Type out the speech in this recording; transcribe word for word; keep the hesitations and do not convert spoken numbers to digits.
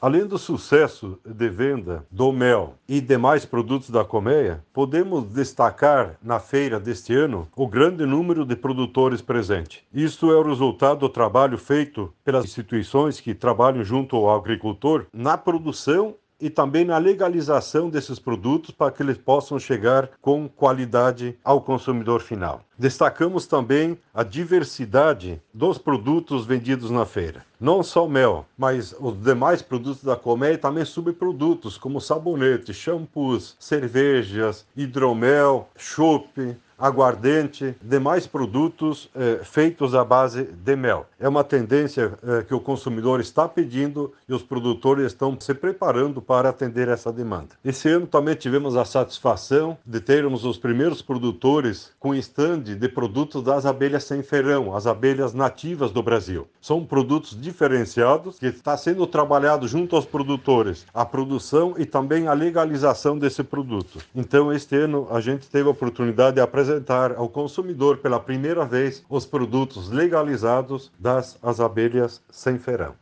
Além do sucesso de venda do mel e demais produtos da colmeia, podemos destacar na feira deste ano o grande número de produtores presentes. Isto é o resultado do trabalho feito pelas instituições que trabalham junto ao agricultor na produção e também na legalização desses produtos para que eles possam chegar com qualidade ao consumidor final. Destacamos também a diversidade dos produtos vendidos na feira. Não só mel, mas os demais produtos da colmeia e também subprodutos como sabonete, shampoos, cervejas, hidromel, chopp, aguardente, demais produtos eh, feitos à base de mel. É uma tendência eh, que o consumidor está pedindo e os produtores estão se preparando para atender essa demanda. Esse ano também tivemos a satisfação de termos os primeiros produtores com estande de produtos das abelhas sem ferrão, as abelhas nativas do Brasil. São produtos diferenciados que está sendo trabalhado junto aos produtores a produção e também a legalização desse produto. Então, este ano a gente teve a oportunidade de apresentar ao consumidor pela primeira vez os produtos legalizados das as abelhas sem ferrão.